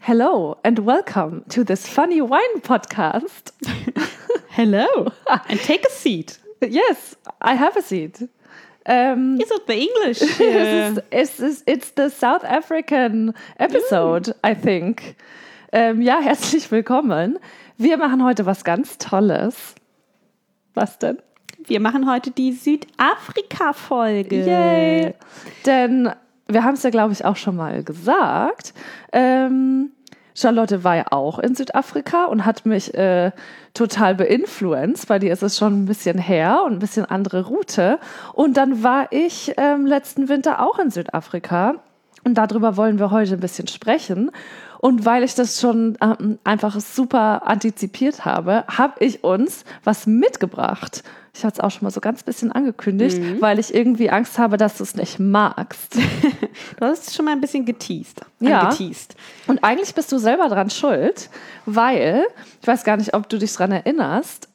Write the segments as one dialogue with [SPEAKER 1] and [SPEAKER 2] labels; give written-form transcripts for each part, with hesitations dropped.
[SPEAKER 1] Hello and welcome to this funny wine podcast.
[SPEAKER 2] Hello and take a seat.
[SPEAKER 1] Yes, I have a seat.
[SPEAKER 2] Is it the English?
[SPEAKER 1] It's the South African episode, I think. Ja, herzlich willkommen. Wir machen heute was ganz Tolles. Was denn?
[SPEAKER 2] Wir machen heute die Südafrika-Folge.
[SPEAKER 1] Yay! Denn wir haben es ja, glaube ich, auch schon mal gesagt. Charlotte war ja auch in Südafrika und hat mich total beeinfluenced. Bei dir ist es schon ein bisschen her und ein bisschen andere Route. Und dann war ich letzten Winter auch in Südafrika. Und darüber wollen wir heute ein bisschen sprechen. Und weil ich das schon einfach super antizipiert habe, habe ich uns was mitgebracht. Ich hatte es auch schon mal so ganz bisschen angekündigt, weil ich irgendwie Angst habe, dass du es nicht magst.
[SPEAKER 2] Du hast es schon mal ein bisschen geteased.
[SPEAKER 1] Ja, und eigentlich bist du selber dran schuld, weil, ich weiß gar nicht, ob du dich dran erinnerst,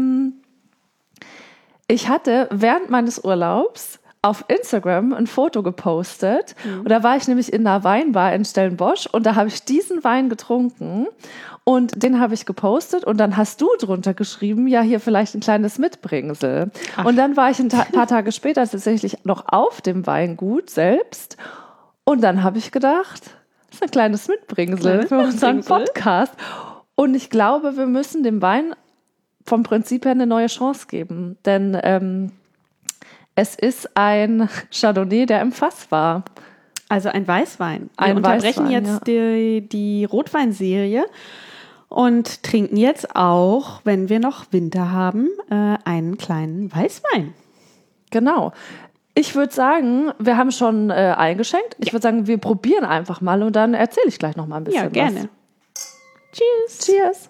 [SPEAKER 1] ich hatte während meines Urlaubs auf Instagram ein Foto gepostet und da war ich nämlich in einer Weinbar in Stellenbosch und da habe ich diesen Wein getrunken und den habe ich gepostet und dann hast du drunter geschrieben, ja, hier vielleicht ein kleines Mitbringsel. Ach. Und dann war ich ein paar Tage später tatsächlich noch auf dem Weingut selbst und dann habe ich gedacht, das ist ein kleines Mitbringsel für unseren Podcast und ich glaube, wir müssen dem Wein vom Prinzip her eine neue Chance geben, denn es ist ein Chardonnay, der im Fass war.
[SPEAKER 2] Also ein Weißwein. Wir unterbrechen jetzt die Rotweinserie und trinken jetzt auch, wenn wir noch Winter haben, einen kleinen Weißwein.
[SPEAKER 1] Genau. Ich würde sagen, wir haben schon eingeschenkt. Ich würde sagen, wir probieren einfach mal und dann erzähle ich gleich noch mal ein bisschen was.
[SPEAKER 2] Ja, gerne.
[SPEAKER 1] Cheers. Cheers.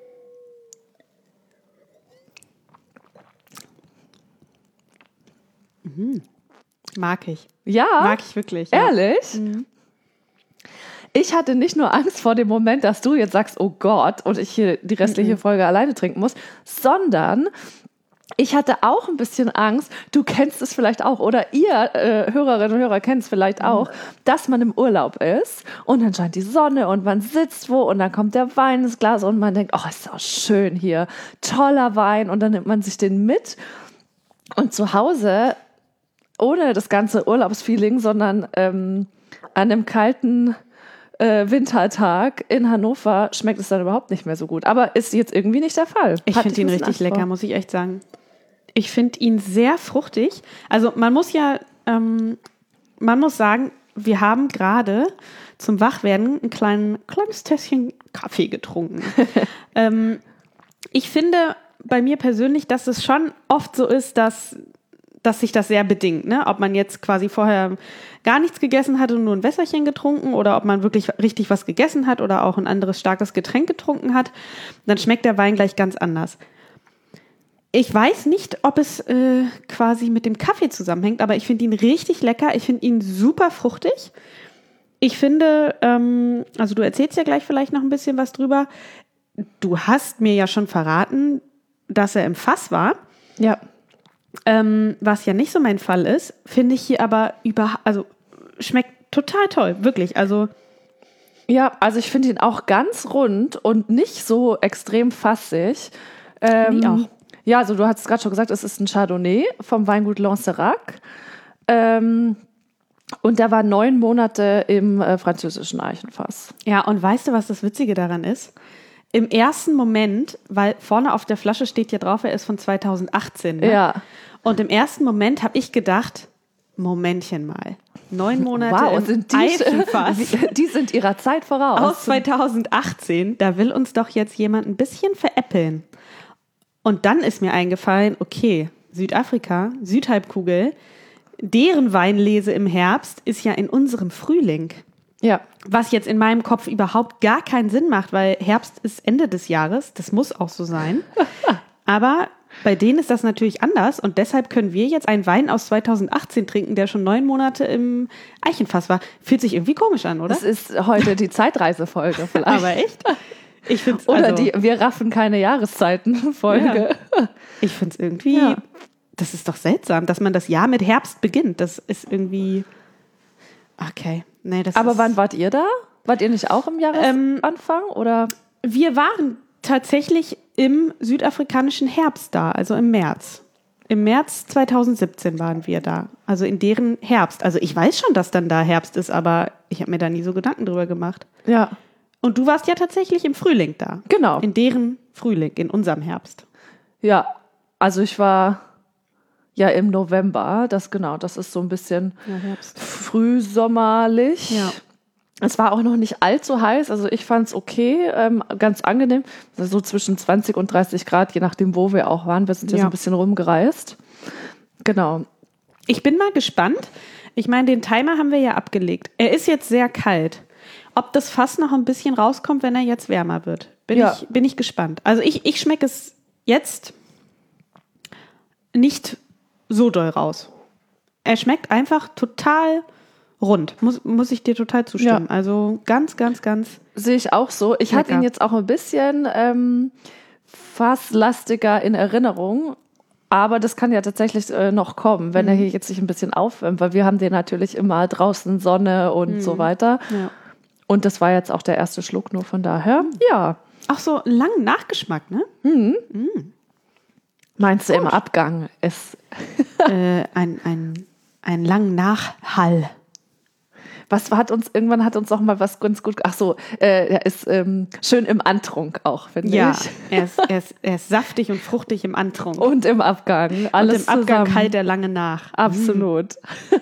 [SPEAKER 2] Mag ich.
[SPEAKER 1] Ja?
[SPEAKER 2] Mag ich wirklich. Ja.
[SPEAKER 1] Ehrlich? Mhm. Ich hatte nicht nur Angst vor dem Moment, dass du jetzt sagst, oh Gott, und ich hier die restliche Folge alleine trinken muss, sondern ich hatte auch ein bisschen Angst, du kennst es vielleicht auch, oder ihr Hörerinnen und Hörer kennt es vielleicht auch, dass man im Urlaub ist und dann scheint die Sonne und man sitzt wo und dann kommt der Wein ins Glas und man denkt, oh, ist auch schön hier, toller Wein und dann nimmt man sich den mit und zu Hause ohne das ganze Urlaubsfeeling, sondern an einem kalten Wintertag in Hannover schmeckt es dann überhaupt nicht mehr so gut. Aber ist jetzt irgendwie nicht der Fall.
[SPEAKER 2] Ich finde ihn richtig lecker, muss ich echt sagen. Ich finde ihn sehr fruchtig. Also man muss sagen, wir haben gerade zum Wachwerden ein kleines Tässchen Kaffee getrunken. Ich finde bei mir persönlich, dass es schon oft so ist, dass sich das sehr bedingt, ne? Ob man jetzt quasi vorher gar nichts gegessen hat und nur ein Wässerchen getrunken oder ob man wirklich richtig was gegessen hat oder auch ein anderes starkes Getränk getrunken hat, dann schmeckt der Wein gleich ganz anders. Ich weiß nicht, ob es quasi mit dem Kaffee zusammenhängt, aber ich finde ihn richtig lecker. Ich finde ihn super fruchtig. Ich finde, also du erzählst ja gleich vielleicht noch ein bisschen was drüber. Du hast mir ja schon verraten, dass er im Fass war.
[SPEAKER 1] Ja.
[SPEAKER 2] Was ja nicht so mein Fall ist, finde ich hier aber schmeckt total toll, wirklich. Also
[SPEAKER 1] ich finde ihn auch ganz rund und nicht so extrem fassig.
[SPEAKER 2] Ich auch.
[SPEAKER 1] Ja, also du hast es gerade schon gesagt, es ist ein Chardonnay vom Weingut Lanzerac. Und der war 9 Monate im französischen Eichenfass.
[SPEAKER 2] Ja, und weißt du, was das Witzige daran ist? Im ersten Moment, weil vorne auf der Flasche steht ja drauf, er ist von 2018. Ne?
[SPEAKER 1] Ja.
[SPEAKER 2] Und im ersten Moment habe ich gedacht, Momentchen mal, 9 Monate im Eichenfass.
[SPEAKER 1] Die sind ihrer Zeit voraus.
[SPEAKER 2] Aus 2018, da will uns doch jetzt jemand ein bisschen veräppeln. Und dann ist mir eingefallen, okay, Südafrika, Südhalbkugel, deren Weinlese im Herbst ist ja in unserem Frühling.
[SPEAKER 1] Ja.
[SPEAKER 2] Was jetzt in meinem Kopf überhaupt gar keinen Sinn macht, weil Herbst ist Ende des Jahres. Das muss auch so sein. Aber bei denen ist das natürlich anders und deshalb können wir jetzt einen Wein aus 2018 trinken, der schon 9 Monate im Eichenfass war. Fühlt sich irgendwie komisch an, oder?
[SPEAKER 1] Das ist heute die Zeitreisefolge vielleicht.
[SPEAKER 2] Aber echt? Ich find's,
[SPEAKER 1] oder die Wir raffen keine Jahreszeiten-Folge.
[SPEAKER 2] Ja. Ich finde es irgendwie, das ist doch seltsam, dass man das Jahr mit Herbst beginnt. Das ist irgendwie, okay. Nee, das
[SPEAKER 1] Aber wann wart ihr da? Wart ihr nicht auch im Jahresanfang? Oder?
[SPEAKER 2] Wir waren tatsächlich im südafrikanischen Herbst da, also im März. Im März 2017 waren wir da, also in deren Herbst. Also ich weiß schon, dass dann da Herbst ist, aber ich habe mir da nie so Gedanken drüber gemacht.
[SPEAKER 1] Ja.
[SPEAKER 2] Und du warst ja tatsächlich im Frühling da.
[SPEAKER 1] Genau.
[SPEAKER 2] In deren Frühling, in unserem Herbst.
[SPEAKER 1] Ja, also ich war ja im November, das ist so ein bisschen frühsommerlich.
[SPEAKER 2] Ja.
[SPEAKER 1] Es war auch noch nicht allzu heiß, also ich fand es okay, ganz angenehm. Also so zwischen 20 und 30 Grad, je nachdem, wo wir auch waren. Wir sind ja so ein bisschen rumgereist. Genau.
[SPEAKER 2] Ich bin mal gespannt. Ich meine, den Timer haben wir ja abgelegt. Er ist jetzt sehr kalt. Ob das Fass noch ein bisschen rauskommt, wenn er jetzt wärmer wird, bin ich gespannt. Also ich schmecke es jetzt nicht so doll raus. Er schmeckt einfach total rund. Muss ich dir total zustimmen. Ja. Also ganz, ganz, ganz.
[SPEAKER 1] Sehe ich auch so. Ich hatte ihn jetzt auch ein bisschen fasslastiger in Erinnerung. Aber das kann ja tatsächlich noch kommen, wenn er hier jetzt sich ein bisschen aufwärmt. Weil wir haben den natürlich immer draußen Sonne und so weiter. Ja. Und das war jetzt auch der erste Schluck nur von daher. Ja.
[SPEAKER 2] Auch so einen langen Nachgeschmack, ne?
[SPEAKER 1] Meinst du im Abgang?
[SPEAKER 2] Ein langen Nachhall.
[SPEAKER 1] Irgendwann hat uns auch mal was ganz gut, er ist schön im Antrunk auch, finde ich.
[SPEAKER 2] Ja, er ist saftig und fruchtig im Antrunk.
[SPEAKER 1] Und im Abgang. Alles
[SPEAKER 2] und im Abgang halt der lange nach.
[SPEAKER 1] Absolut.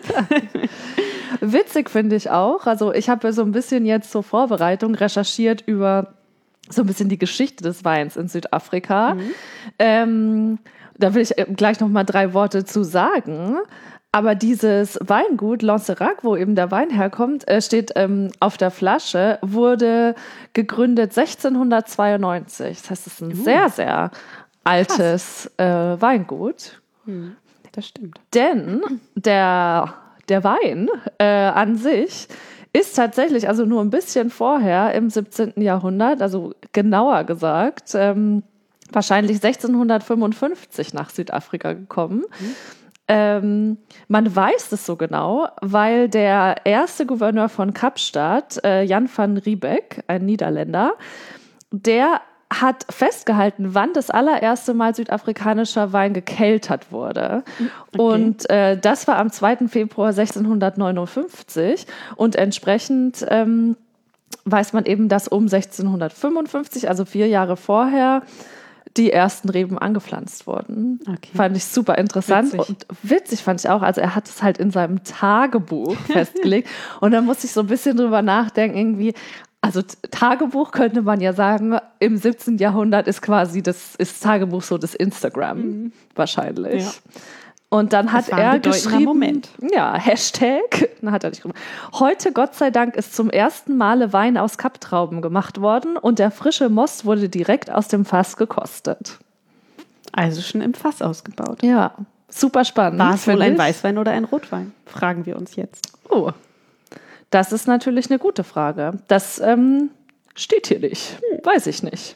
[SPEAKER 1] Witzig finde ich auch, also ich habe so ein bisschen jetzt zur Vorbereitung recherchiert über so ein bisschen die Geschichte des Weins in Südafrika. Da will ich gleich noch mal 3 Worte zu sagen. Aber dieses Weingut Lanzerac, wo eben der Wein herkommt, steht auf der Flasche, wurde gegründet 1692. Das heißt, es ist ein sehr, sehr altes Weingut.
[SPEAKER 2] Das stimmt.
[SPEAKER 1] Denn der Wein an sich ist tatsächlich, also nur ein bisschen vorher im 17. Jahrhundert, also genauer gesagt, wahrscheinlich 1655 nach Südafrika gekommen. Man weiß es so genau, weil der erste Gouverneur von Kapstadt, Jan van Riebeeck, ein Niederländer, der hat festgehalten, wann das allererste Mal südafrikanischer Wein gekeltert wurde. Okay. Und das war am 2. Februar 1659 und entsprechend weiß man eben, dass um 1655, also 4 Jahre vorher, die ersten Reben angepflanzt wurden. Okay. Fand ich super interessant. Und witzig fand ich auch, also er hat es halt in seinem Tagebuch festgelegt und dann musste ich so ein bisschen drüber nachdenken, irgendwie, also Tagebuch könnte man ja sagen, im 17. Jahrhundert ist quasi das Tagebuch so das Instagram wahrscheinlich. Ja. Und dann hat er geschrieben, Hashtag, dann hat er nicht geschrieben, heute Gott sei Dank ist zum ersten Male Wein aus Kapptrauben gemacht worden und der frische Most wurde direkt aus dem Fass gekostet.
[SPEAKER 2] Also schon im Fass ausgebaut.
[SPEAKER 1] Ja, super spannend.
[SPEAKER 2] War es wohl ein Weißwein oder ein Rotwein? Fragen wir uns jetzt.
[SPEAKER 1] Oh, das ist natürlich eine gute Frage. Das steht hier nicht, weiß ich nicht.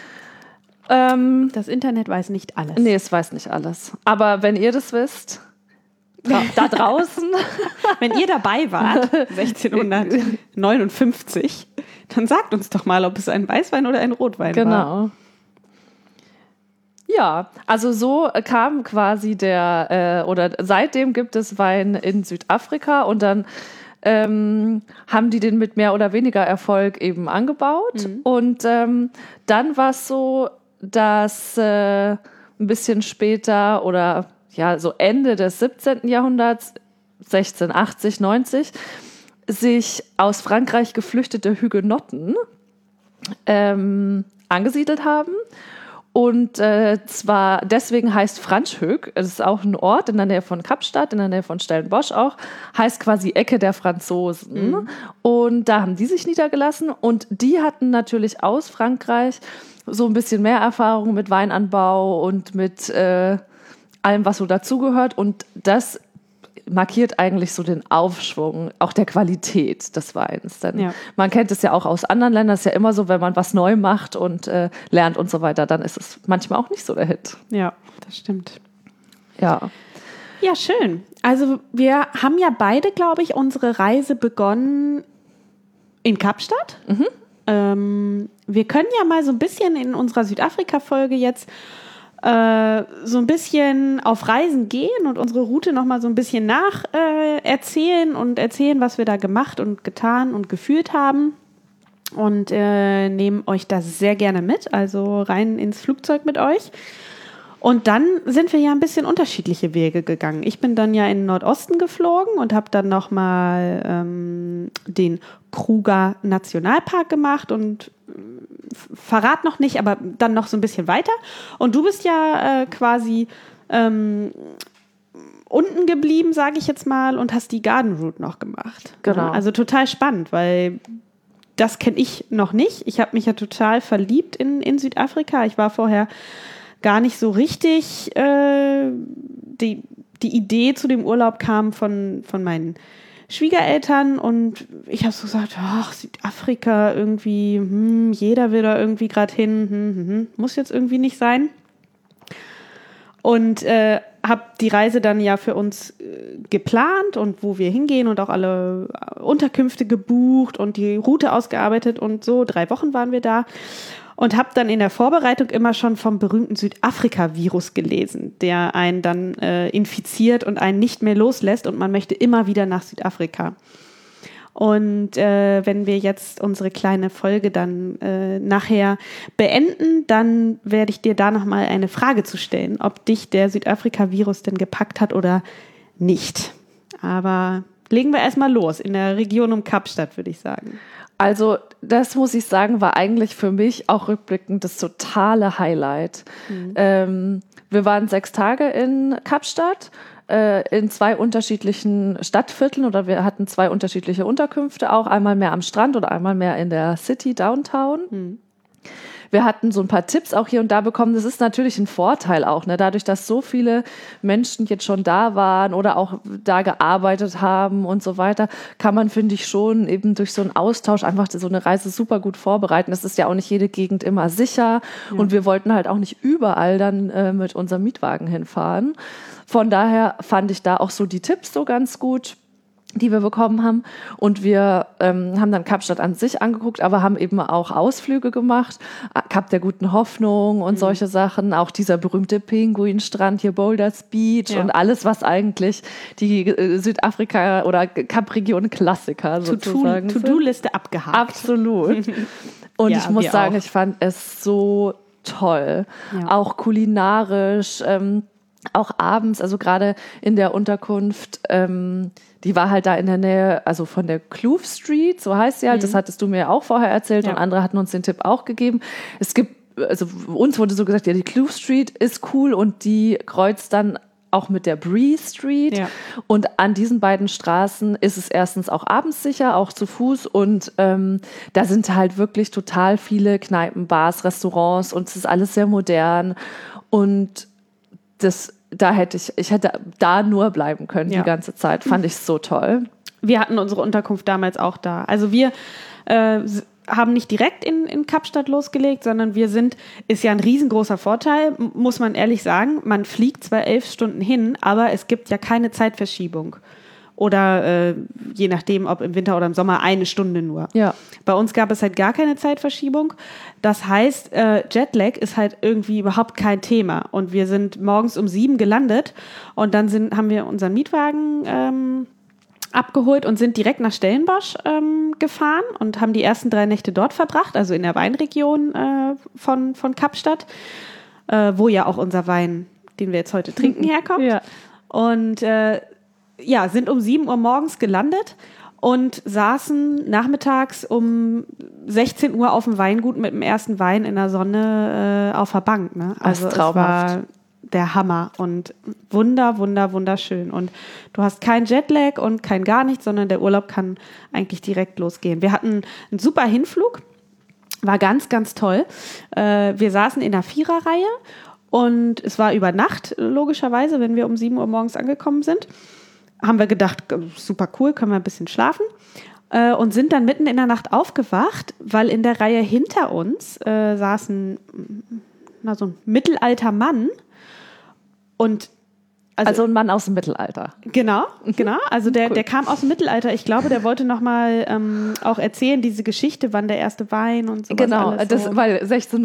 [SPEAKER 2] Das Internet weiß nicht alles.
[SPEAKER 1] Nee, es weiß nicht alles. Aber wenn ihr das wisst, da draußen.
[SPEAKER 2] Wenn ihr dabei wart, 1659, dann sagt uns doch mal, ob es ein Weißwein oder ein Rotwein war.
[SPEAKER 1] Genau. Ja, also so kam quasi oder seitdem gibt es Wein in Südafrika und dann haben die den mit mehr oder weniger Erfolg eben angebaut. Und dann war es so, dass ein bisschen später oder ja so Ende des 17. Jahrhunderts, 1680, 90, sich aus Frankreich geflüchtete Hugenotten angesiedelt haben. Und zwar deswegen heißt Franschhoek, es ist auch ein Ort in der Nähe von Kapstadt, in der Nähe von Stellenbosch auch, heißt quasi Ecke der Franzosen. Und da haben die sich niedergelassen und die hatten natürlich aus Frankreich so ein bisschen mehr Erfahrung mit Weinanbau und mit allem, was so dazugehört. Und das markiert eigentlich so den Aufschwung auch der Qualität des Weins. Denn man kennt es ja auch aus anderen Ländern, es ist ja immer so, wenn man was neu macht und lernt und so weiter, dann ist es manchmal auch nicht so der Hit.
[SPEAKER 2] Ja, das stimmt.
[SPEAKER 1] Ja.
[SPEAKER 2] Ja, schön. Also wir haben ja beide, glaube ich, unsere Reise begonnen In Kapstadt. Wir können ja mal so ein bisschen in unserer Südafrika-Folge jetzt so ein bisschen auf Reisen gehen und unsere Route nochmal so ein bisschen erzählen, was wir da gemacht und getan und gefühlt haben. Und nehmen euch das sehr gerne mit, also rein ins Flugzeug mit euch. Und dann sind wir ja ein bisschen unterschiedliche Wege gegangen. Ich bin dann ja in den Nordosten geflogen und habe dann nochmal den Kruger Nationalpark gemacht und verrat noch nicht, aber dann noch so ein bisschen weiter. Und du bist ja quasi unten geblieben, sage ich jetzt mal, und hast die Garden Route noch gemacht.
[SPEAKER 1] Genau.
[SPEAKER 2] Also total spannend, weil das kenne ich noch nicht. Ich habe mich ja total verliebt in Südafrika. Ich war vorher gar nicht so richtig. Die Idee zu dem Urlaub kam von meinen Schwiegereltern und ich habe so gesagt, ach, Südafrika irgendwie, jeder will da irgendwie gerade hin, muss jetzt irgendwie nicht sein. Und habe die Reise dann ja für uns geplant und wo wir hingehen und auch alle Unterkünfte gebucht und die Route ausgearbeitet und so. 3 Wochen waren wir da und habe dann in der Vorbereitung immer schon vom berühmten Südafrika-Virus gelesen, der einen dann infiziert und einen nicht mehr loslässt und man möchte immer wieder nach Südafrika. Und wenn wir jetzt unsere kleine Folge dann nachher beenden, dann werde ich dir da nochmal eine Frage zu stellen, ob dich der Südafrika-Virus denn gepackt hat oder nicht. Aber legen wir erstmal los in der Region um Kapstadt, würde ich sagen.
[SPEAKER 1] Also das muss ich sagen, war eigentlich für mich auch rückblickend das totale Highlight. Wir waren 6 Tage in Kapstadt, in 2 unterschiedlichen Stadtvierteln oder wir hatten 2 unterschiedliche Unterkünfte auch, einmal mehr am Strand oder einmal mehr in der City, Downtown. Wir hatten so ein paar Tipps auch hier und da bekommen. Das ist natürlich ein Vorteil auch, ne? Dadurch, dass so viele Menschen jetzt schon da waren oder auch da gearbeitet haben und so weiter, kann man, finde ich, schon eben durch so einen Austausch einfach so eine Reise super gut vorbereiten. Es ist ja auch nicht jede Gegend immer sicher und wir wollten halt auch nicht überall dann mit unserem Mietwagen hinfahren. Von daher fand ich da auch so die Tipps so ganz gut, die wir bekommen haben. Und wir haben dann Kapstadt an sich angeguckt, aber haben eben auch Ausflüge gemacht. Kap der Guten Hoffnung und solche Sachen. Auch dieser berühmte Pinguinstrand hier, Boulders Beach und alles, was eigentlich die Südafrika- oder Kap-Region Klassiker sozusagen sind.
[SPEAKER 2] To-Do-Liste abgehakt.
[SPEAKER 1] Absolut. Und ich muss sagen, ich fand es so toll. Ja. Auch kulinarisch, auch abends, also gerade in der Unterkunft, die war halt da in der Nähe, also von der Kloof Street, so heißt sie halt, das hattest du mir auch vorher erzählt und andere hatten uns den Tipp auch gegeben. Es gibt, also uns wurde so gesagt, ja, die Kloof Street ist cool und die kreuzt dann auch mit der Bree Street und an diesen beiden Straßen ist es erstens auch abends sicher, auch zu Fuß und da sind halt wirklich total viele Kneipen, Bars, Restaurants und es ist alles sehr modern und ich hätte da nur bleiben können die ganze Zeit. Fand ich so toll.
[SPEAKER 2] Wir hatten unsere Unterkunft damals auch da. Also wir haben nicht direkt in Kapstadt losgelegt, sondern ist ja ein riesengroßer Vorteil, muss man ehrlich sagen. Man fliegt zwar 11 Stunden hin, aber es gibt ja keine Zeitverschiebung. Oder je nachdem, ob im Winter oder im Sommer, 1 Stunde nur. Ja. Bei uns gab es halt gar keine Zeitverschiebung. Das heißt, Jetlag ist halt irgendwie überhaupt kein Thema. Und wir sind morgens um 7 gelandet und dann haben wir unseren Mietwagen abgeholt und sind direkt nach Stellenbosch gefahren und haben die ersten 3 Nächte dort verbracht, also in der Weinregion von Kapstadt, wo ja auch unser Wein, den wir jetzt heute trinken, herkommt. Ja. Und sind um 7 Uhr morgens gelandet und saßen nachmittags um 16 Uhr auf dem Weingut mit dem ersten Wein in der Sonne auf der Bank. Ne? Also es war der Hammer und wunderschön. Und du hast kein Jetlag und kein gar nichts, sondern der Urlaub kann eigentlich direkt losgehen. Wir hatten einen super Hinflug, war ganz, ganz toll. Wir saßen in der 4er-Reihe und es war über Nacht, logischerweise, wenn wir um 7 Uhr morgens angekommen sind. Haben wir gedacht, super cool, können wir ein bisschen schlafen und sind dann mitten in der Nacht aufgewacht, weil in der Reihe hinter uns saß so ein mittelalter Mann und
[SPEAKER 1] Also ein Mann aus dem Mittelalter.
[SPEAKER 2] Genau. Also der kam aus dem Mittelalter. Ich glaube, der wollte nochmal auch erzählen, diese Geschichte, wann der erste Wein und so.
[SPEAKER 1] Genau,
[SPEAKER 2] alles so.
[SPEAKER 1] weil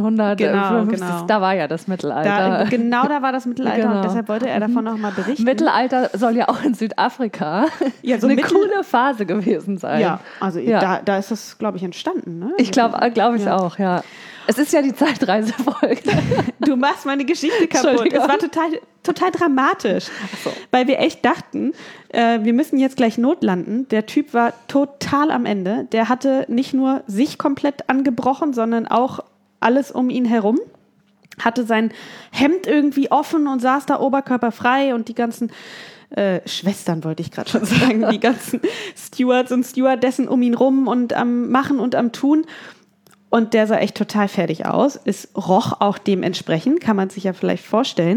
[SPEAKER 1] 1650, da war ja das Mittelalter.
[SPEAKER 2] Da war das Mittelalter und deshalb wollte er davon nochmal berichten.
[SPEAKER 1] Mittelalter soll ja auch in Südafrika so eine coole Phase gewesen sein.
[SPEAKER 2] Ja, also da ist das, glaube ich, entstanden. Ne?
[SPEAKER 1] Ich glaube ich auch, ja. Es ist ja die Zeitreisefolge.
[SPEAKER 2] Du machst meine Geschichte kaputt. Es war total dramatisch, weil wir echt dachten, wir müssen jetzt gleich notlanden. Der Typ war total am Ende. Der hatte nicht nur sich komplett angebrochen, sondern auch alles um ihn herum. Hatte sein Hemd irgendwie offen und saß da oberkörperfrei und die ganzen Schwestern, wollte ich gerade schon sagen, die ganzen Stewards und Stewardessen um ihn rum und am Machen und am Tun. Und der sah echt total fertig aus. Es roch auch dementsprechend, kann man sich ja vielleicht vorstellen.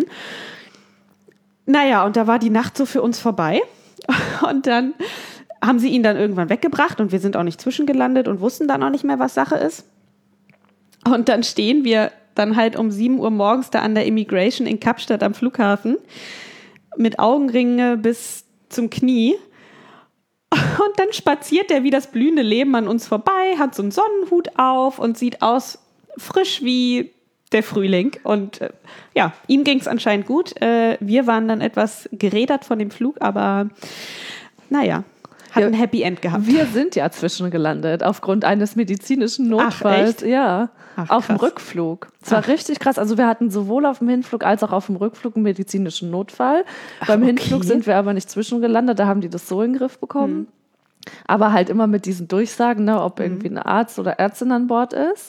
[SPEAKER 2] Naja, und da war die Nacht so für uns vorbei. Und dann haben sie ihn dann irgendwann weggebracht und wir sind auch nicht zwischengelandet und wussten dann auch nicht mehr, was Sache ist. Und dann stehen wir dann halt um 7 Uhr morgens da an der Immigration in Kapstadt am Flughafen mit Augenringe bis zum Knie. Und dann spaziert er wie das blühende Leben an uns vorbei, hat so einen Sonnenhut auf und sieht aus frisch wie der Frühling. Und ihm ging es anscheinend gut. Wir waren dann etwas gerädert von dem Flug, aber naja, hat ein Happy End gehabt.
[SPEAKER 1] Wir sind ja zwischengelandet aufgrund eines medizinischen Notfalls.
[SPEAKER 2] Ach, echt?
[SPEAKER 1] Ja, auf dem
[SPEAKER 2] krass.
[SPEAKER 1] Rückflug. Es war richtig krass. Also wir hatten sowohl auf dem Hinflug als auch auf dem Rückflug einen medizinischen Notfall. Beim Hinflug sind wir aber nicht zwischengelandet, da haben die das so in den Griff bekommen. Aber halt immer mit diesen Durchsagen, ne, ob irgendwie ein Arzt oder Ärztin an Bord ist.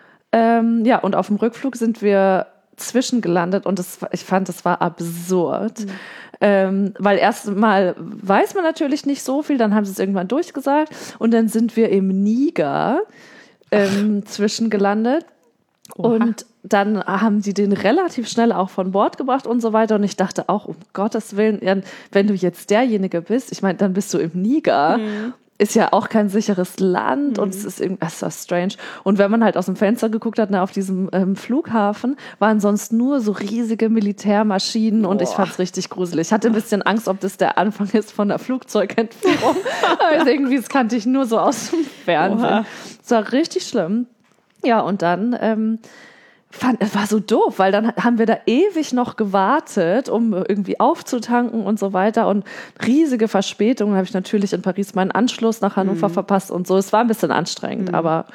[SPEAKER 1] Und auf dem Rückflug sind wir zwischengelandet und ich fand, das war absurd. Weil erstmal weiß man natürlich nicht so viel, dann haben sie es irgendwann durchgesagt und dann sind wir im Niger zwischengelandet. Oha. Und dann haben sie den relativ schnell auch von Bord gebracht und so weiter. Und ich dachte auch, um Gottes Willen, wenn du jetzt derjenige bist, ich meine, dann bist du im Niger, ist ja auch kein sicheres Land und es war strange. Und wenn man halt aus dem Fenster geguckt hat, auf diesem Flughafen, waren sonst nur so riesige Militärmaschinen und ich fand es richtig gruselig. Ich hatte ein bisschen Angst, ob das der Anfang ist von der Flugzeugentführung. Also irgendwie, das kannte ich nur so aus dem Fernsehen. Es war richtig schlimm. Ja, und dann es war so doof, weil dann haben wir da ewig noch gewartet, um irgendwie aufzutanken und so weiter und riesige Verspätungen. Habe ich natürlich in Paris meinen Anschluss nach Hannover verpasst und so. Es war ein bisschen anstrengend, aber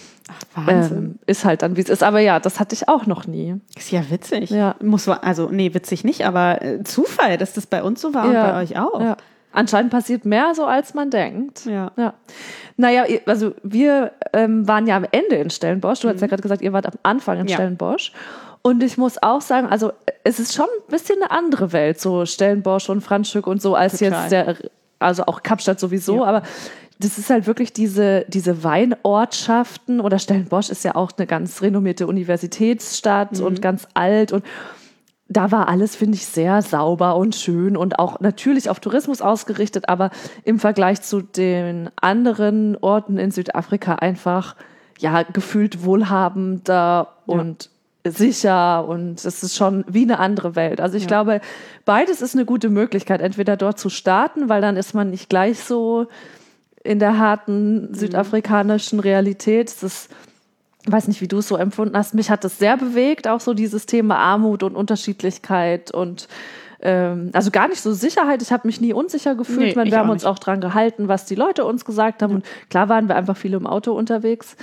[SPEAKER 1] ist halt dann, wie es ist. Aber ja, das hatte ich auch noch nie.
[SPEAKER 2] Ist ja witzig.
[SPEAKER 1] Ja.
[SPEAKER 2] Witzig nicht, aber Zufall, dass das bei uns so war und bei euch auch.
[SPEAKER 1] Ja. Anscheinend passiert mehr so, als man denkt.
[SPEAKER 2] Ja.
[SPEAKER 1] Naja, also wir waren ja am Ende in Stellenbosch. Du hast ja gerade gesagt, ihr wart am Anfang in Stellenbosch. Und ich muss auch sagen, also es ist schon ein bisschen eine andere Welt, so Stellenbosch und Franschhoek und so, als jetzt also auch Kapstadt sowieso, aber das ist halt wirklich diese Weinortschaften oder Stellenbosch ist ja auch eine ganz renommierte Universitätsstadt und ganz alt und da war alles, finde ich, sehr sauber und schön und auch natürlich auf Tourismus ausgerichtet, aber im Vergleich zu den anderen Orten in Südafrika einfach, gefühlt wohlhabender und sicher und es ist schon wie eine andere Welt. Also ich glaube, beides ist eine gute Möglichkeit, entweder dort zu starten, weil dann ist man nicht gleich so in der harten südafrikanischen Realität. Das ist, ich weiß nicht, wie du es so empfunden hast. Mich hat das sehr bewegt, auch so dieses Thema Armut und Unterschiedlichkeit und also gar nicht so Sicherheit. Ich habe mich nie unsicher gefühlt. Wir haben uns auch dran gehalten, was die Leute uns gesagt haben. Und klar waren wir einfach viel im Auto unterwegs.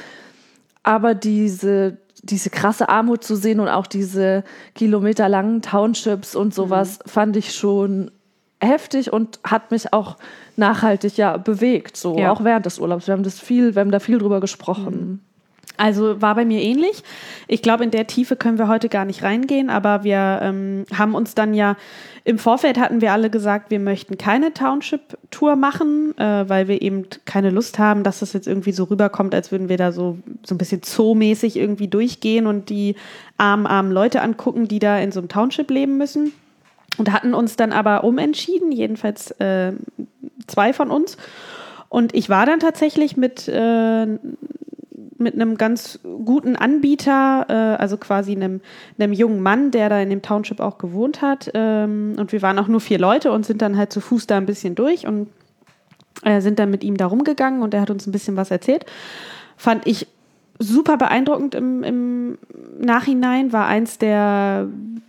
[SPEAKER 1] Aber diese krasse Armut zu sehen und auch diese kilometerlangen Townships und sowas fand ich schon heftig und hat mich auch nachhaltig bewegt, so auch während des Urlaubs. Wir haben da viel drüber gesprochen.
[SPEAKER 2] Also war bei mir ähnlich. Ich glaube, in der Tiefe können wir heute gar nicht reingehen, aber wir haben uns dann im Vorfeld hatten wir alle gesagt, wir möchten keine Township-Tour machen, weil wir eben keine Lust haben, dass das jetzt irgendwie so rüberkommt, als würden wir da so ein bisschen zoomäßig irgendwie durchgehen und die armen Leute angucken, die da in so einem Township leben müssen. Und hatten uns dann aber umentschieden, jedenfalls 2 von uns. Und ich war dann tatsächlich mit mit einem ganz guten Anbieter, also quasi einem jungen Mann, der da in dem Township auch gewohnt hat. Und wir waren auch nur 4 Leute und sind dann halt zu Fuß da ein bisschen durch und sind dann mit ihm da rumgegangen und er hat uns ein bisschen was erzählt. Fand ich super beeindruckend im Nachhinein, war eins der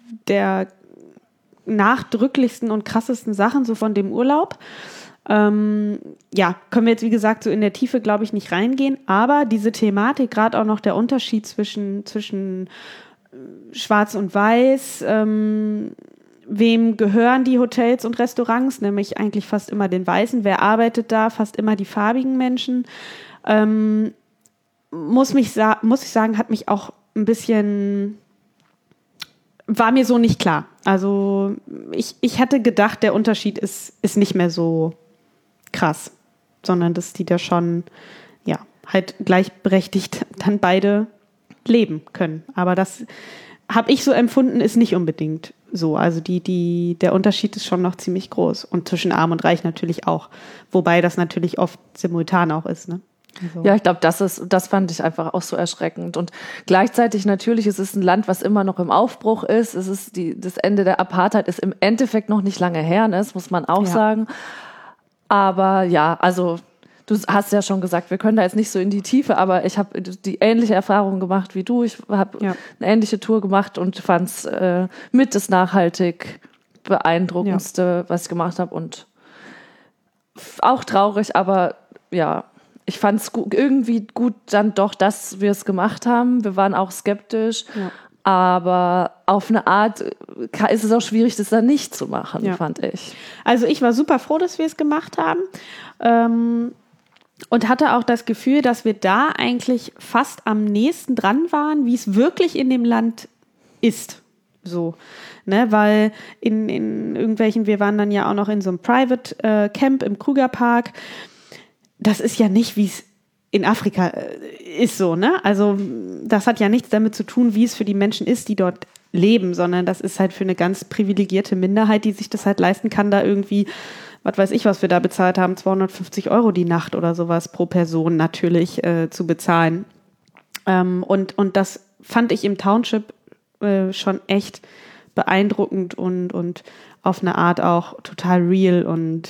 [SPEAKER 2] nachdrücklichsten und krassesten Sachen so von dem Urlaub. Können wir jetzt, wie gesagt, so in der Tiefe, glaube ich, nicht reingehen, aber diese Thematik, gerade auch noch der Unterschied zwischen Schwarz und Weiß, wem gehören die Hotels und Restaurants, nämlich eigentlich fast immer den Weißen, wer arbeitet da, fast immer die farbigen Menschen, muss ich sagen, hat mich auch ein bisschen, war mir so nicht klar. Also ich hatte gedacht, der Unterschied ist nicht mehr so krass, sondern dass die da schon, ja, halt gleichberechtigt dann beide leben können. Aber das habe ich so empfunden, ist nicht unbedingt so. Also der Unterschied ist schon noch ziemlich groß. Und zwischen Arm und Reich natürlich auch. Wobei das natürlich oft simultan auch ist, ne? Also.
[SPEAKER 1] Ja, ich glaube, das fand ich einfach auch so erschreckend. Und gleichzeitig natürlich, es ist ein Land, was immer noch im Aufbruch ist. Es ist das Ende der Apartheid ist im Endeffekt noch nicht lange her, ne? Das muss man auch sagen. Aber ja, also du hast ja schon gesagt, wir können da jetzt nicht so in die Tiefe, aber ich habe die ähnliche Erfahrung gemacht wie du. Ich habe eine ähnliche Tour gemacht und fand es mit das nachhaltig beeindruckendste, was ich gemacht habe. Und auch traurig, aber ja, ich fand es irgendwie gut dann doch, dass wir es gemacht haben. Wir waren auch skeptisch, aber auf eine Art ist es auch schwierig, das dann nicht zu machen, fand ich.
[SPEAKER 2] Also ich war super froh, dass wir es gemacht haben und hatte auch das Gefühl, dass wir da eigentlich fast am nächsten dran waren, wie es wirklich in dem Land ist. So, ne, weil in irgendwelchen, wir waren dann ja auch noch in so einem Private Camp im Krugerpark. Das ist ja nicht, wie es in Afrika ist so, ne? Also das hat ja nichts damit zu tun, wie es für die Menschen ist, die dort leben, sondern das ist halt für eine ganz privilegierte Minderheit, die sich das halt leisten kann, da irgendwie, was weiß ich, was wir da bezahlt haben, 250 € die Nacht oder sowas pro Person natürlich zu bezahlen. Und das fand ich im Township schon echt beeindruckend und auf eine Art auch total real und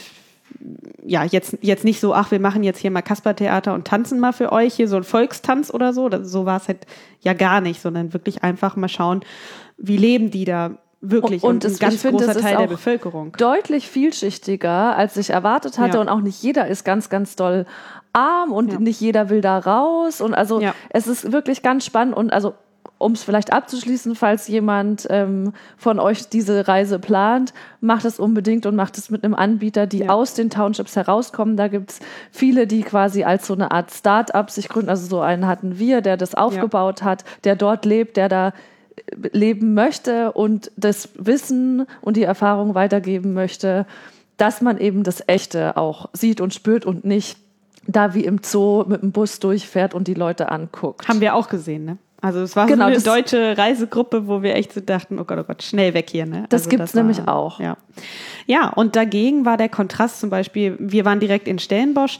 [SPEAKER 2] ja, jetzt nicht so, ach, wir machen jetzt hier mal Kaspertheater und tanzen mal für euch, hier so ein Volkstanz oder so. So war es halt ja gar nicht, sondern wirklich einfach mal schauen, wie leben die da wirklich
[SPEAKER 1] und
[SPEAKER 2] ein ganz großer Teil der Bevölkerung.
[SPEAKER 1] Deutlich vielschichtiger, als ich erwartet hatte und auch nicht jeder ist ganz, ganz doll arm und nicht jeder will da raus und also es ist wirklich ganz spannend und also um es vielleicht abzuschließen, falls jemand von euch diese Reise plant, macht es unbedingt und macht es mit einem Anbieter, die aus den Townships herauskommen. Da gibt es viele, die quasi als so eine Art Start-up sich gründen. Also so einen hatten wir, der das aufgebaut hat, der dort lebt, der da leben möchte und das Wissen und die Erfahrung weitergeben möchte, dass man eben das Echte auch sieht und spürt und nicht da wie im Zoo mit dem Bus durchfährt und die Leute anguckt.
[SPEAKER 2] Haben wir auch gesehen, ne? Also es war so eine deutsche Reisegruppe, wo wir echt so dachten, oh Gott, schnell weg hier. Ne?
[SPEAKER 1] Das gibt's nämlich auch.
[SPEAKER 2] Ja, und dagegen war der Kontrast zum Beispiel, wir waren direkt in Stellenbosch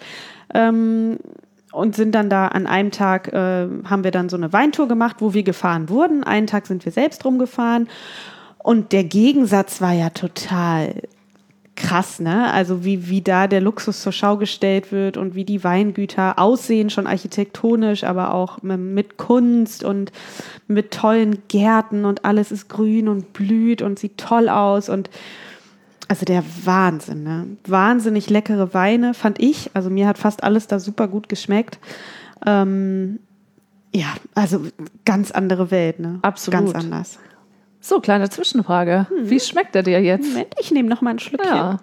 [SPEAKER 2] und sind dann da an einem Tag, haben wir dann so eine Weintour gemacht, wo wir gefahren wurden. Einen Tag sind wir selbst rumgefahren und der Gegensatz war ja total krass, ne? Also wie da der Luxus zur Schau gestellt wird und wie die Weingüter aussehen, schon architektonisch, aber auch mit Kunst und mit tollen Gärten und alles ist grün und blüht und sieht toll aus und also der Wahnsinn, ne? Wahnsinnig leckere Weine, fand ich. Also mir hat fast alles da super gut geschmeckt. Ja, also ganz andere Welt, ne?
[SPEAKER 1] Absolut.
[SPEAKER 2] Ganz anders.
[SPEAKER 1] So, kleine Zwischenfrage. Wie schmeckt er dir jetzt?
[SPEAKER 2] Moment, ich nehme noch mal ein Schlückchen.
[SPEAKER 1] Ja.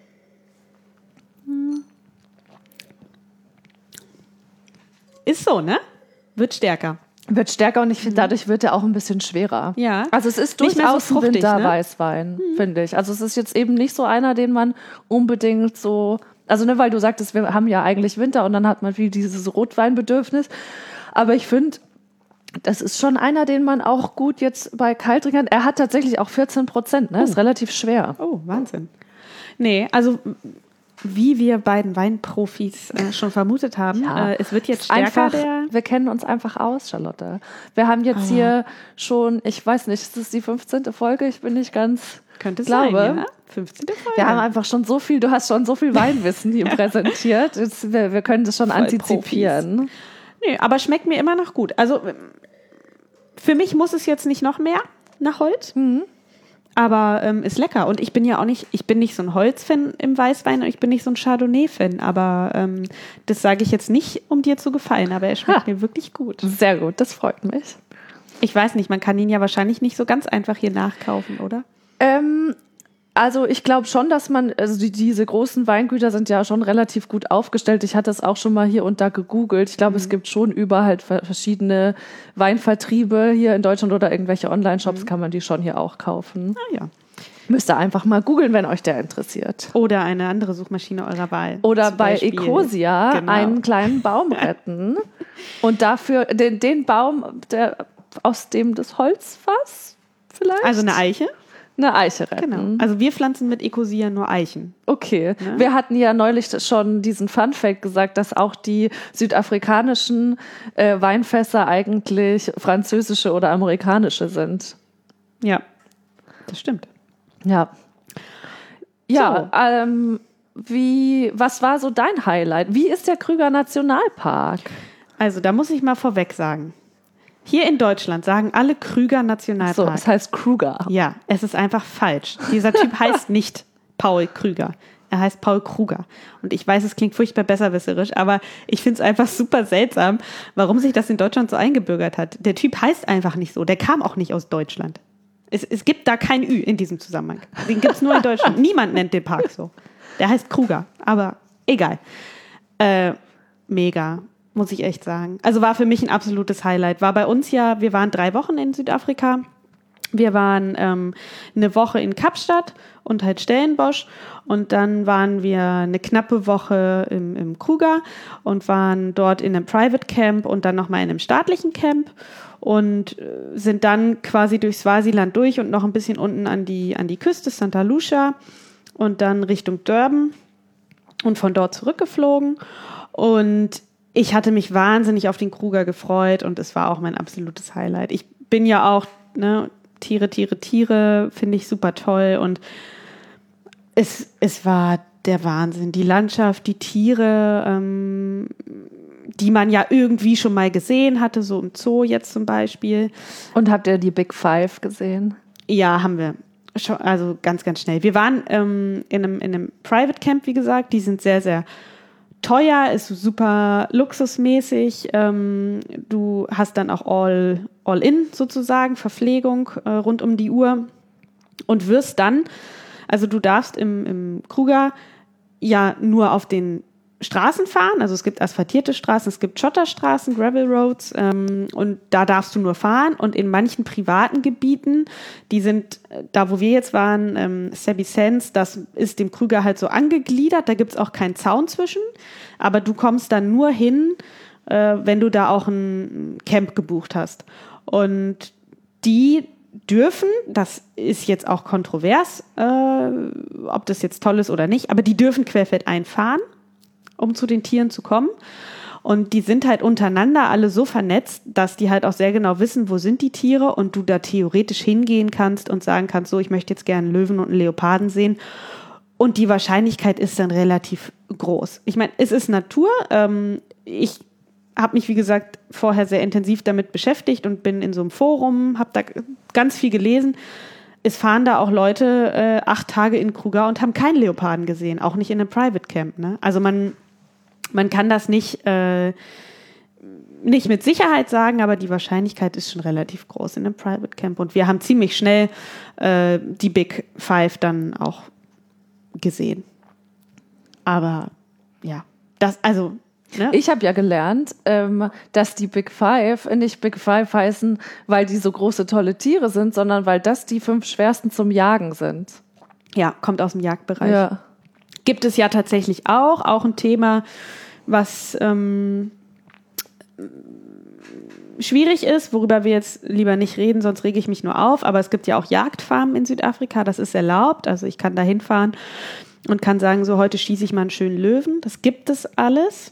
[SPEAKER 2] Ist so, ne? Wird stärker.
[SPEAKER 1] Wird stärker und ich finde, dadurch wird er auch ein bisschen schwerer.
[SPEAKER 2] Ja.
[SPEAKER 1] Also es ist
[SPEAKER 2] Nicht mehr so
[SPEAKER 1] durchaus ein
[SPEAKER 2] fruchtig,
[SPEAKER 1] Winterweißwein, finde ich. Also es ist jetzt eben nicht so einer, den man unbedingt so, also ne, weil du sagtest, wir haben ja eigentlich Winter und dann hat man viel dieses Rotweinbedürfnis. Aber ich finde, das ist schon einer, den man auch gut jetzt bei Kaltrinkern, er hat tatsächlich auch 14%, ne? Ist relativ schwer.
[SPEAKER 2] Oh, Wahnsinn. Nee, also wie wir beiden Weinprofis schon vermutet haben, es wird jetzt stärker
[SPEAKER 1] wir kennen uns einfach aus, Charlotte. Wir haben jetzt hier schon, ich weiß nicht, ist das die 15. Folge? Ich bin nicht ganz...
[SPEAKER 2] Könnte es
[SPEAKER 1] sein,
[SPEAKER 2] ja? 15. Folge.
[SPEAKER 1] Wir haben einfach schon so viel, du hast schon so viel Weinwissen hier präsentiert. Wir können das schon antizipieren.
[SPEAKER 2] Profis. Nee, aber schmeckt mir immer noch gut. Also für mich muss es jetzt nicht noch mehr nach Holz. Aber ist lecker. Und ich bin ja auch nicht, ich bin nicht so ein Holzfan im Weißwein und ich bin nicht so ein Chardonnay-Fan. Aber das sage ich jetzt nicht, um dir zu gefallen. Aber er schmeckt mir wirklich gut.
[SPEAKER 1] Sehr gut, das freut mich.
[SPEAKER 2] Ich weiß nicht, man kann ihn ja wahrscheinlich nicht so ganz einfach hier nachkaufen, oder?
[SPEAKER 1] Also ich glaube schon, dass man, also diese großen Weingüter sind ja schon relativ gut aufgestellt. Ich hatte es auch schon mal hier und da gegoogelt. Ich glaube, es gibt schon überall halt verschiedene Weinvertriebe hier in Deutschland oder irgendwelche Online-Shops kann man die schon hier auch kaufen.
[SPEAKER 2] Ah ja.
[SPEAKER 1] Müsst ihr einfach mal googeln, wenn euch der interessiert.
[SPEAKER 2] Oder eine andere Suchmaschine eurer Wahl.
[SPEAKER 1] Oder bei Ecosia einen kleinen Baum retten und dafür den Baum, aus dem das Holzfass vielleicht?
[SPEAKER 2] Also eine Eiche?
[SPEAKER 1] Eine Eiche retten.
[SPEAKER 2] Genau. Also wir pflanzen mit Ecosia nur Eichen.
[SPEAKER 1] Okay. Ne? Wir hatten ja neulich schon diesen Funfact gesagt, dass auch die südafrikanischen Weinfässer eigentlich französische oder amerikanische sind.
[SPEAKER 2] Ja, das stimmt.
[SPEAKER 1] Ja. Ja, so. Was war so dein Highlight? Wie ist der Krüger Nationalpark?
[SPEAKER 2] Also da muss ich mal vorweg sagen. Hier in Deutschland sagen alle Krüger Nationalpark.
[SPEAKER 1] So, es heißt Krüger.
[SPEAKER 2] Ja, es ist einfach falsch. Dieser Typ heißt nicht Paul Krüger. Er heißt Paul Kruger. Und ich weiß, es klingt furchtbar besserwisserisch, aber ich finde es einfach super seltsam, warum sich das in Deutschland so eingebürgert hat. Der Typ heißt einfach nicht so. Der kam auch nicht aus Deutschland. Es gibt da kein Ü in diesem Zusammenhang. Den gibt es nur in Deutschland. Niemand nennt den Park so. Der heißt Kruger, aber egal. Mega. Muss ich echt sagen. Also war für mich ein absolutes Highlight. War bei uns ja, wir waren 3 Wochen in Südafrika. Wir waren eine Woche in Kapstadt und halt Stellenbosch. Und dann waren wir eine knappe Woche im Kruger und waren dort in einem Private Camp und dann nochmal in einem staatlichen Camp. Und sind dann quasi durch Swasiland durch und noch ein bisschen unten an die Küste, Santa Lucia. Und dann Richtung Durban und von dort zurückgeflogen. Und ich hatte mich wahnsinnig auf den Kruger gefreut und es war auch mein absolutes Highlight. Ich bin ja auch, Tiere, finde ich super toll und es war der Wahnsinn. Die Landschaft, die Tiere, die man ja irgendwie schon mal gesehen hatte, so im Zoo jetzt zum Beispiel.
[SPEAKER 1] Und habt ihr die Big Five gesehen?
[SPEAKER 2] Ja, haben wir. Schon, also ganz, ganz schnell. Wir waren in einem Private Camp, wie gesagt. Die sind sehr, sehr teuer, ist super luxusmäßig. Du hast dann auch All-in sozusagen, Verpflegung rund um die Uhr und wirst dann, also du darfst im Kruger ja nur auf den Straßen fahren, also es gibt asphaltierte Straßen, es gibt Schotterstraßen, Gravel Roads und da darfst du nur fahren und in manchen privaten Gebieten, die sind, da wo wir jetzt waren, Sebi Sands, das ist dem Kruger halt so angegliedert, da gibt's auch keinen Zaun zwischen, aber du kommst dann nur hin, wenn du da auch ein Camp gebucht hast und die dürfen, das ist jetzt auch kontrovers, ob das jetzt toll ist oder nicht, aber die dürfen querfeldein fahren, um zu den Tieren zu kommen. Und die sind halt untereinander alle so vernetzt, dass die halt auch sehr genau wissen, wo sind die Tiere und du da theoretisch hingehen kannst und sagen kannst, so, ich möchte jetzt gerne einen Löwen und einen Leoparden sehen. Und die Wahrscheinlichkeit ist dann relativ groß. Ich meine, es ist Natur. Ich habe mich, wie gesagt, vorher sehr intensiv damit beschäftigt und bin in so einem Forum, habe da ganz viel gelesen. Es fahren da auch Leute 8 Tage in Kruger und haben keinen Leoparden gesehen, auch nicht in einem Private Camp. Ne? Also man kann das nicht mit Sicherheit sagen, aber die Wahrscheinlichkeit ist schon relativ groß in einem Private Camp. Und wir haben ziemlich schnell die Big Five dann auch gesehen. Aber ja, ne?
[SPEAKER 1] Ich habe ja gelernt, dass die Big Five nicht Big Five heißen, weil die so große, tolle Tiere sind, sondern weil das die 5 schwersten zum Jagen sind.
[SPEAKER 2] Ja, kommt aus dem Jagdbereich.
[SPEAKER 1] Ja.
[SPEAKER 2] Gibt es ja tatsächlich auch ein Thema, was schwierig ist, worüber wir jetzt lieber nicht reden, sonst rege ich mich nur auf, aber es gibt ja auch Jagdfarmen in Südafrika, das ist erlaubt, also ich kann da hinfahren und kann sagen, so heute schieße ich mal einen schönen Löwen, das gibt es alles.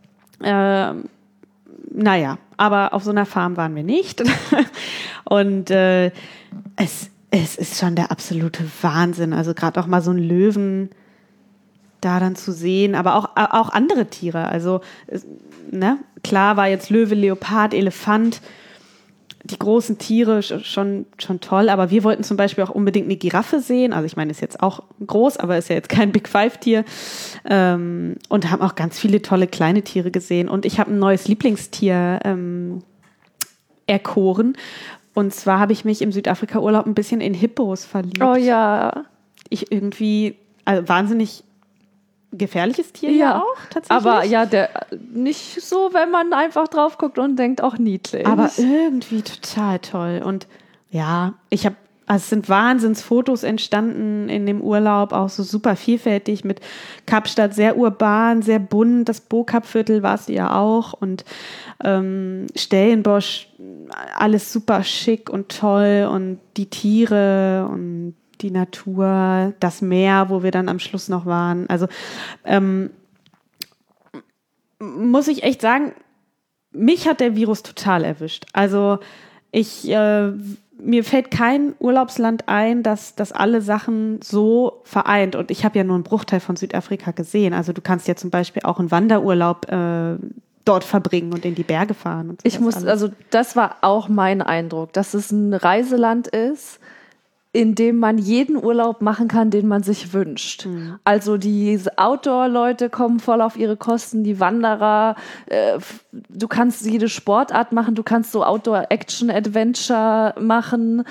[SPEAKER 2] Naja, aber auf so einer Farm waren wir nicht und es ist schon der absolute Wahnsinn, also gerade auch mal so einen Löwen da dann zu sehen, aber auch andere Tiere, also klar war jetzt Löwe, Leopard, Elefant, die großen Tiere schon toll, aber wir wollten zum Beispiel auch unbedingt eine Giraffe sehen, also ich meine, ist jetzt auch groß, aber ist ja jetzt kein Big Five-Tier und haben auch ganz viele tolle kleine Tiere gesehen und ich habe ein neues Lieblingstier erkoren und zwar habe ich mich im Südafrika-Urlaub ein bisschen in Hippos verliebt.
[SPEAKER 1] Oh ja.
[SPEAKER 2] Also wahnsinnig gefährliches Tier ja auch, tatsächlich.
[SPEAKER 1] Aber ja, nicht so, wenn man einfach drauf guckt und denkt, auch niedlich.
[SPEAKER 2] Aber irgendwie total toll. Und ja, es sind Wahnsinnsfotos entstanden in dem Urlaub, auch so super vielfältig mit Kapstadt, sehr urban, sehr bunt. Das Bo-Kap-Viertel war es ja auch. Und Stellenbosch, alles super schick und toll. Und die Tiere und die Natur, das Meer, wo wir dann am Schluss noch waren. Also muss ich echt sagen, mich hat der Virus total erwischt. Also mir fällt kein Urlaubsland ein, das alle Sachen so vereint. Und ich habe ja nur einen Bruchteil von Südafrika gesehen. Also du kannst ja zum Beispiel auch einen Wanderurlaub dort verbringen und in die Berge fahren. Und
[SPEAKER 1] das war auch mein Eindruck, dass es ein Reiseland ist, in dem man jeden Urlaub machen kann, den man sich wünscht. Mhm. Also die Outdoor-Leute kommen voll auf ihre Kosten, die Wanderer, du kannst jede Sportart machen, du kannst so Outdoor-Action-Adventure machen.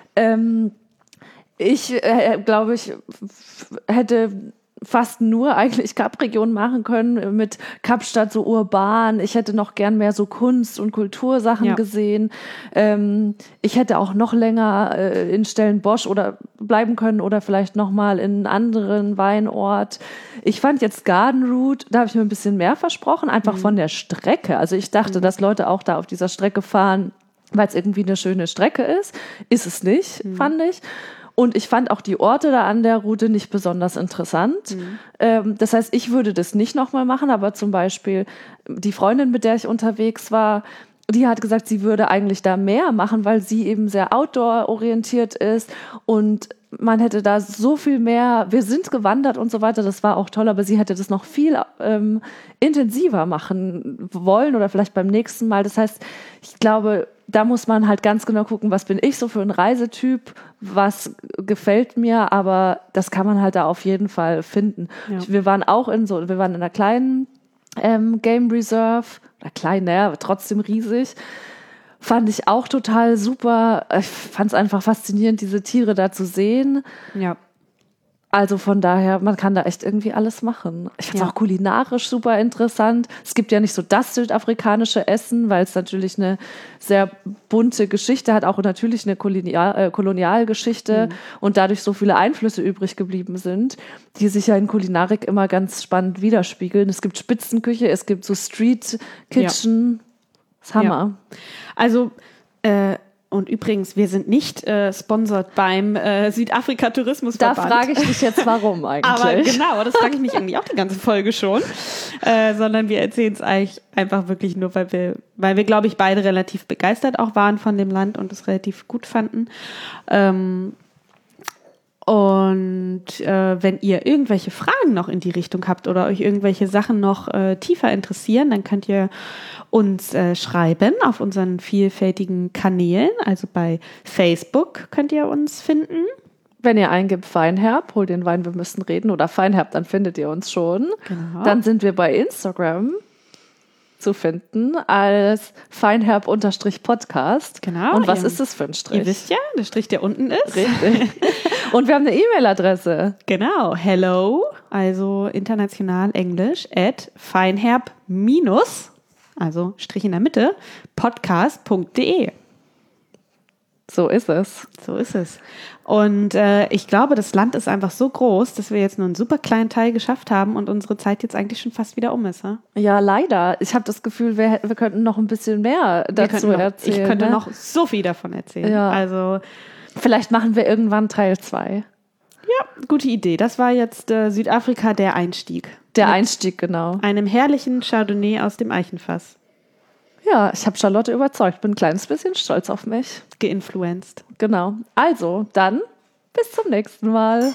[SPEAKER 1] Ich glaube, ich hätte fast nur eigentlich Kap-Region machen können, mit Kapstadt so urban. Ich hätte noch gern mehr so Kunst- und Kultursachen gesehen. Ich hätte auch noch länger in Stellenbosch oder bleiben können oder vielleicht noch mal in einen anderen Weinort. Ich fand jetzt Garden Route, da habe ich mir ein bisschen mehr versprochen, einfach von der Strecke. Also ich dachte, dass Leute auch da auf dieser Strecke fahren, weil es irgendwie eine schöne Strecke ist. Ist es nicht, fand ich. Und ich fand auch die Orte da an der Route nicht besonders interessant. Das heißt, ich würde das nicht nochmal machen, aber zum Beispiel die Freundin, mit der ich unterwegs war, die hat gesagt, sie würde eigentlich da mehr machen, weil sie eben sehr outdoor-orientiert ist und man hätte da so viel mehr, wir sind gewandert und so weiter, das war auch toll, aber sie hätte das noch viel intensiver machen wollen oder vielleicht beim nächsten Mal. Das heißt, ich glaube, da muss man halt ganz genau gucken, was bin ich so für ein Reisetyp, was gefällt mir, aber das kann man halt da auf jeden Fall finden. Ja. Wir waren in einer kleinen Game Reserve, oder klein, aber trotzdem riesig. Fand ich auch total super. Ich fand es einfach faszinierend, diese Tiere da zu sehen. Ja. Also von daher, man kann da echt irgendwie alles machen. Ich fand es auch kulinarisch super interessant. Es gibt ja nicht so das südafrikanische Essen, weil es natürlich eine sehr bunte Geschichte hat, auch natürlich eine Kolonialgeschichte und dadurch so viele Einflüsse übrig geblieben sind, die sich ja in Kulinarik immer ganz spannend widerspiegeln. Es gibt Spitzenküche, es gibt so Street Kitchen. Das ist Hammer.
[SPEAKER 2] Ja. Also und übrigens, wir sind nicht sponsored beim Südafrika-Tourismusverband.
[SPEAKER 1] Da frage ich dich jetzt, warum eigentlich.
[SPEAKER 2] Aber genau, das frage ich mich irgendwie auch die ganze Folge schon. Sondern wir erzählen es eigentlich einfach wirklich nur, weil wir, glaube ich, beide relativ begeistert auch waren von dem Land und es relativ gut fanden. Wenn ihr irgendwelche Fragen noch in die Richtung habt oder euch irgendwelche Sachen noch tiefer interessieren, dann könnt ihr uns schreiben auf unseren vielfältigen Kanälen. Also bei Facebook könnt ihr uns finden.
[SPEAKER 1] Wenn ihr eingibt Feinherb, hol den Wein, wir müssen reden, oder Feinherb, dann findet ihr uns schon. Genau. Dann sind wir bei Instagram zu finden als Feinherb_Podcast.
[SPEAKER 2] Genau.
[SPEAKER 1] Und was ist das für ein Strich?
[SPEAKER 2] Ihr wisst ja, der Strich, der unten ist.
[SPEAKER 1] Richtig. Und wir haben eine E-Mail-Adresse.
[SPEAKER 2] Genau. Hello, also international Englisch, @feinherb-, also Strich in der Mitte, podcast.de.
[SPEAKER 1] So ist es.
[SPEAKER 2] So ist es. Und ich glaube, das Land ist einfach so groß, dass wir jetzt nur einen super kleinen Teil geschafft haben und unsere Zeit jetzt eigentlich schon fast wieder um ist. Ja,
[SPEAKER 1] Ja, leider. Ich habe das Gefühl, wir könnten noch ein bisschen mehr dazu erzählen.
[SPEAKER 2] Ich könnte noch so viel davon erzählen.
[SPEAKER 1] Ja.
[SPEAKER 2] Also
[SPEAKER 1] vielleicht machen wir irgendwann Teil 2.
[SPEAKER 2] ja, gute Idee. Das war jetzt Südafrika, der Einstieg.
[SPEAKER 1] Der Einstieg, genau.
[SPEAKER 2] Einem herrlichen Chardonnay aus dem Eichenfass.
[SPEAKER 1] Ja, ich habe Charlotte überzeugt. Bin ein kleines bisschen stolz auf mich.
[SPEAKER 2] Geinfluenced.
[SPEAKER 1] Genau. Also, dann bis zum nächsten Mal.